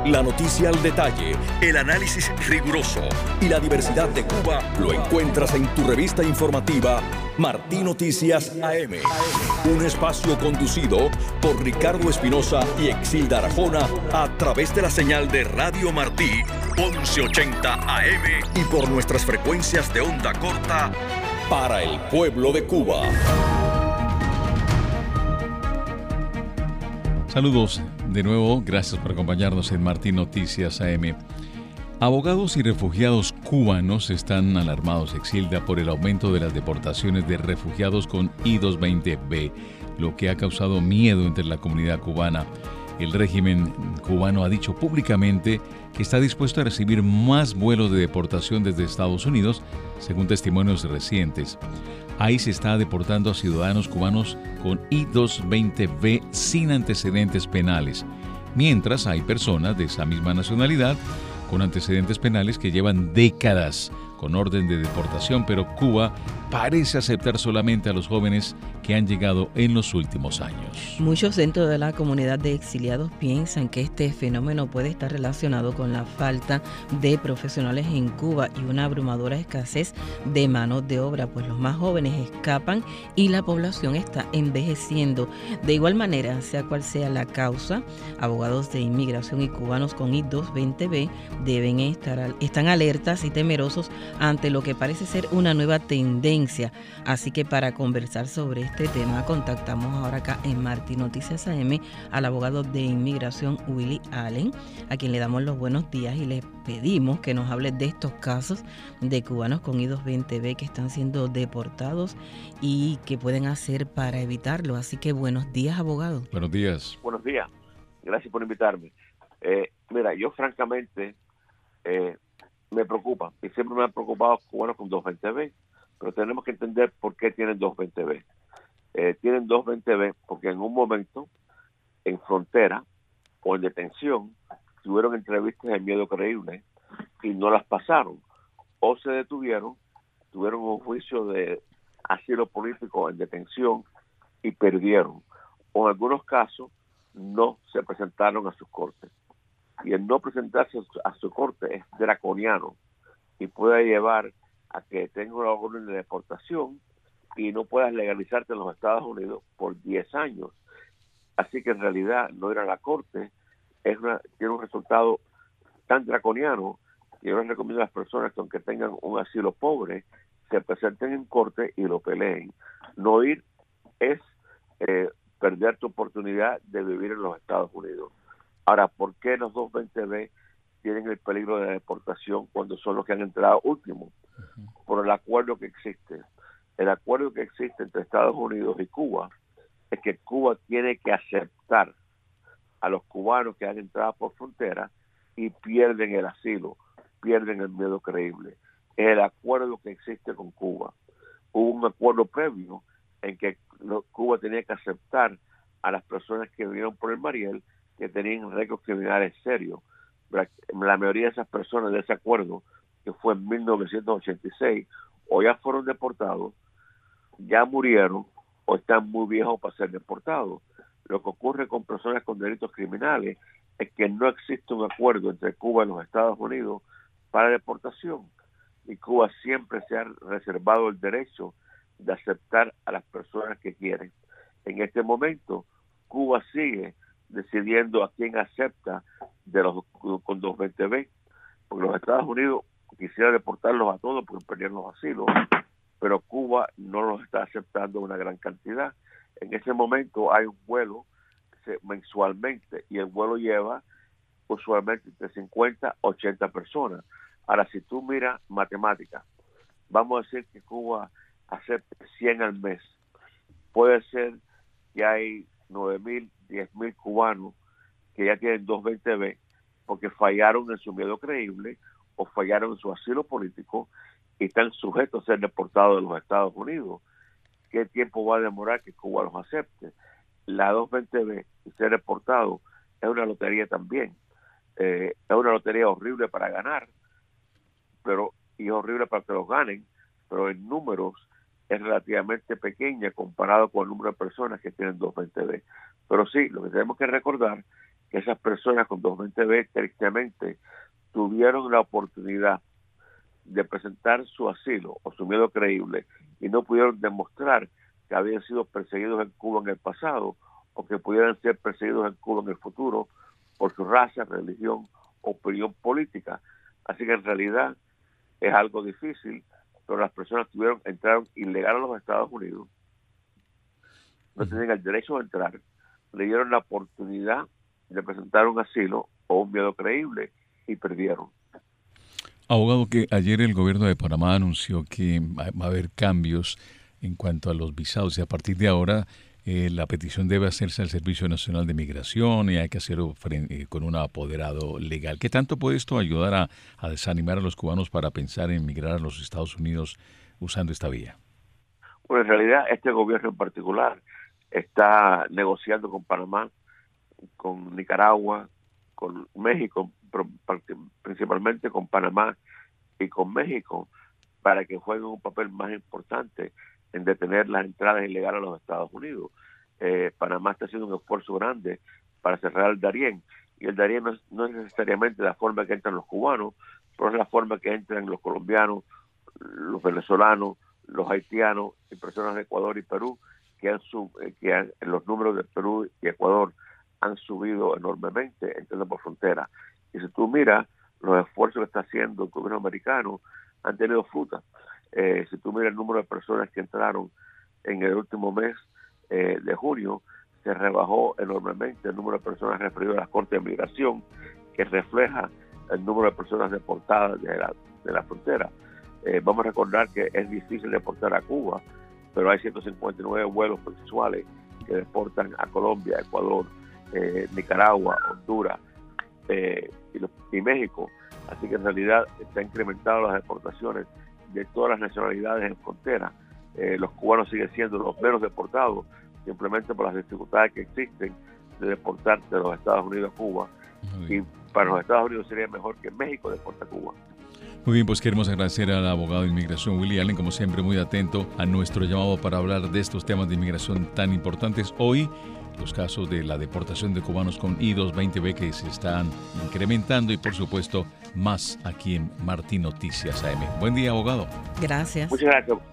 La noticia al detalle, el análisis riguroso y la diversidad de Cuba lo encuentras en tu revista informativa Martí Noticias AM. Un espacio conducido por Ricardo Espinosa y Exilda Arjona a través de la señal de Radio Martí 1180 AM y por nuestras frecuencias de onda corta para el pueblo de Cuba. Saludos de nuevo, gracias por acompañarnos en Martí Noticias AM. Abogados y refugiados cubanos están alarmados, Exilda, por el aumento de las deportaciones de refugiados con I-220B, lo que ha causado miedo entre la comunidad cubana. El régimen cubano ha dicho públicamente que está dispuesto a recibir más vuelos de deportación desde Estados Unidos, según testimonios recientes. Ahí se está deportando a ciudadanos cubanos con I-220B sin antecedentes penales, mientras hay personas de esa misma nacionalidad con antecedentes penales que llevan décadas con orden de deportación, pero Cuba parece aceptar solamente a los jóvenes que han llegado en los últimos años. Muchos dentro de la comunidad de exiliados piensan que este fenómeno puede estar relacionado con la falta de profesionales en Cuba y una abrumadora escasez de mano de obra, pues los más jóvenes escapan y la población está envejeciendo. De igual manera, sea cual sea la causa, abogados de inmigración y cubanos con I-220B están alertas y temerosos ante lo que parece ser una nueva tendencia. Así que para conversar sobre este tema, contactamos ahora acá en Martí Noticias AM al abogado de inmigración Willy Allen, a quien le damos los buenos días y le pedimos que nos hable de estos casos de cubanos con I-220B que están siendo deportados y qué pueden hacer para evitarlo. Así que buenos días, abogado. Buenos días. Buenos días. Gracias por invitarme. Mira, yo francamente me preocupa, y siempre me han preocupado cubanos con 220B, pero tenemos que entender por qué tienen 220B. Tienen 220B porque en un momento, en frontera o en detención, tuvieron entrevistas de miedo creíble y no las pasaron, o se detuvieron, tuvieron un juicio de asilo político en detención y perdieron, o en algunos casos no se presentaron a sus cortes. Y el no presentarse a su corte es draconiano y puede llevar a que tengas una orden de deportación y no puedas legalizarte en los Estados Unidos por 10 años. Así que en realidad no ir a la corte tiene un resultado tan draconiano que yo les recomiendo a las personas que aunque tengan un asilo pobre, se presenten en corte y lo peleen. No ir es perder tu oportunidad de vivir en los Estados Unidos. Ahora, ¿por qué los 220B tienen el peligro de deportación cuando son los que han entrado último? Por el acuerdo que existe. El acuerdo que existe entre Estados Unidos y Cuba es que Cuba tiene que aceptar a los cubanos que han entrado por frontera y pierden el asilo, pierden el miedo creíble. Es el acuerdo que existe con Cuba. Hubo un acuerdo previo en que Cuba tenía que aceptar a las personas que vinieron por el Mariel que tenían récords criminales serios. La mayoría de esas personas de ese acuerdo, que fue en 1986, o ya fueron deportados, ya murieron, o están muy viejos para ser deportados. Lo que ocurre con personas con delitos criminales es que no existe un acuerdo entre Cuba y los Estados Unidos para deportación. Y Cuba siempre se ha reservado el derecho de aceptar a las personas que quieren. En este momento, Cuba sigue decidiendo a quién acepta de los con 220B, porque los Estados Unidos quisiera deportarlos a todos porque perdieron los asilos, pero Cuba no los está aceptando una gran cantidad. En ese momento hay un vuelo mensualmente y el vuelo lleva usualmente entre 50 a 80 personas. Ahora, si tú miras matemáticas, vamos a decir que Cuba acepte 100 al mes. Puede ser que hay 9,000, 10,000 cubanos que ya tienen 220B porque fallaron en su miedo creíble o fallaron en su asilo político y están sujetos a ser deportados de los Estados Unidos. ¿Qué tiempo va a demorar que Cuba los acepte? La 220B y ser deportado es una lotería también. Es una lotería horrible para ganar, y es horrible para que los ganen, pero en números es relativamente pequeña comparado con el número de personas que tienen 220B. Pero sí, lo que tenemos que recordar que esas personas con 220B tristemente tuvieron la oportunidad de presentar su asilo o su miedo creíble y no pudieron demostrar que habían sido perseguidos en Cuba en el pasado o que pudieran ser perseguidos en Cuba en el futuro por su raza, religión o opinión política. Así que en realidad es algo difícil, pero las personas entraron ilegal a los Estados Unidos, no tenían el derecho a entrar, le dieron la oportunidad de presentar un asilo o un miedo creíble y perdieron. Abogado, que ayer el gobierno de Panamá anunció que va a haber cambios en cuanto a los visados y a partir de ahora la petición debe hacerse al Servicio Nacional de Migración y hay que hacerlo con un apoderado legal. ¿Qué tanto puede esto ayudar a desanimar a los cubanos para pensar en migrar a los Estados Unidos usando esta vía? Bueno, en realidad este gobierno en particular está negociando con Panamá, con Nicaragua, con México, principalmente con Panamá y con México, para que jueguen un papel más importante en detener las entradas ilegales a los Estados Unidos. Panamá está haciendo un esfuerzo grande para cerrar el Darién, y el Darién no es necesariamente la forma que entran los cubanos, pero es la forma que entran los colombianos, los venezolanos, los haitianos y personas de Ecuador y Perú, que los números de Perú y Ecuador han subido enormemente entrando por frontera. Y si tú miras los esfuerzos que está haciendo el gobierno americano, han tenido fruta. Si tú miras el número de personas que entraron en el último mes de junio, se rebajó enormemente el número de personas referidas a las Cortes de Migración, que refleja el número de personas deportadas de la frontera. Vamos a recordar que es difícil deportar a Cuba, pero hay 159 vuelos mensuales que deportan a Colombia, Ecuador, Nicaragua, Honduras y México. Así que en realidad se han incrementado las deportaciones de todas las nacionalidades en frontera. Los cubanos siguen siendo los menos deportados, simplemente por las dificultades que existen de deportar de los Estados Unidos a Cuba. Y para los Estados Unidos sería mejor que México deporte a Cuba. Muy bien, pues queremos agradecer al abogado de inmigración Willy Allen, como siempre muy atento a nuestro llamado para hablar de estos temas de inmigración tan importantes. Hoy, los casos de la deportación de cubanos con I-220B que se están incrementando y, por supuesto, más aquí en Martín Noticias AM. Buen día, abogado. Gracias. Muchas gracias.